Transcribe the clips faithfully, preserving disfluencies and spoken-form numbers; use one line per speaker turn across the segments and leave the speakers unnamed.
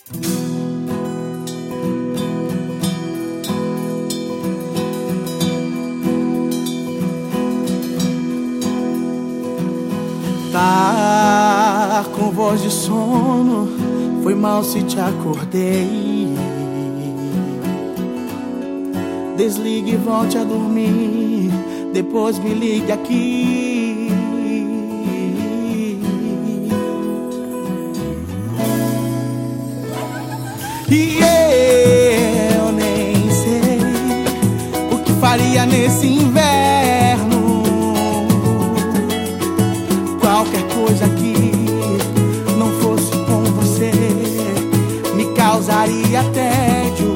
Tá com voz de sono, foi mal se te acordei. Desligue e volte a dormir, depois me ligue aqui. E eu nem sei o que faria nesse inverno. Qualquer coisa que não fosse com você me causaria tédio.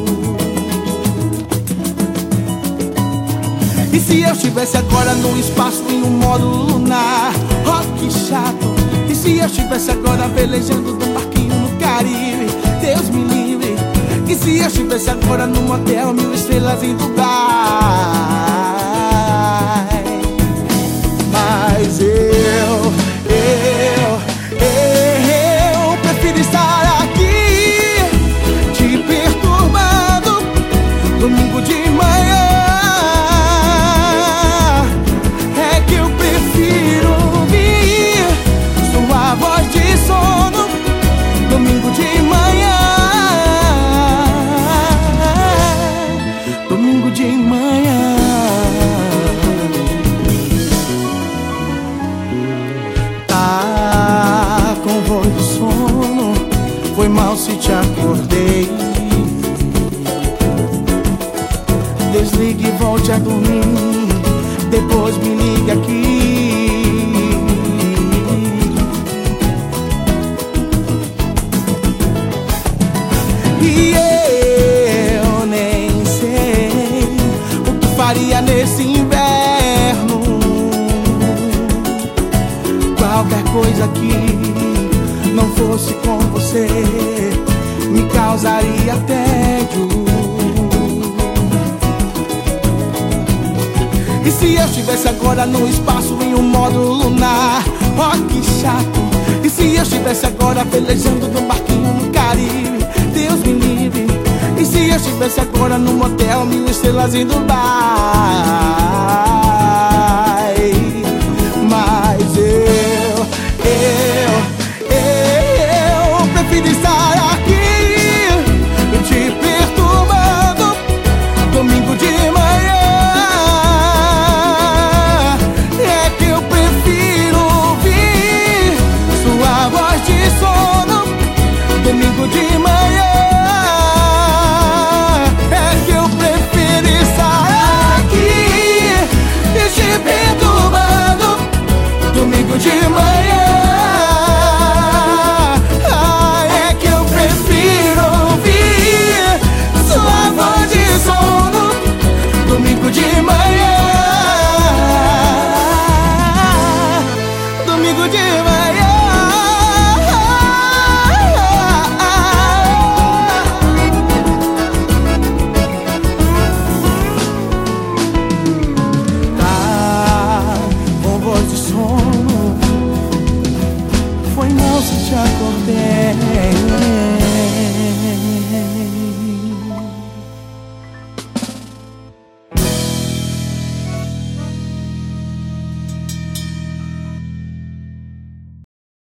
E se eu estivesse agora no espaço em um modo lunar? Oh, que chato! E se eu estivesse agora velejando num barquinho no Caribe? Deus me livre! E se eu estivesse agora num hotel mil estrelas em Dubai? Mas eu, eu, eu prefiro estar aqui te perturbando domingo de manhã. É que eu prefiro ouvir sua voz de sono domingo de manhã. Domingo de manhã. Tá com voz de sono, foi mal se te acordei. Desligue e volte a dormir, depois me ligue aqui. E eu nem sei o que faria nesse inverno. Qualquer coisa que não fosse com você me causaria tédio. E se eu estivesse agora no espaço em um modo lunar? Oh, que chato! E se eu estivesse agora velejando num barquinho no Caribe? Deus me livre! E se eu estivesse agora num motel mil estrelas em Dubai? Mas eu, eu, eu prefiro estar aqui te perturbando domingo de manhã. É que eu prefiro ouvir sua voz de sono domingo de manhã. É que eu prefiro estar aqui te perturbando domingo de manhã. Ah, é que eu prefiro ouvir sua voz de sono domingo de manhã. Domingo de manhã. Tá com voz de sono, foi mal se te acordei.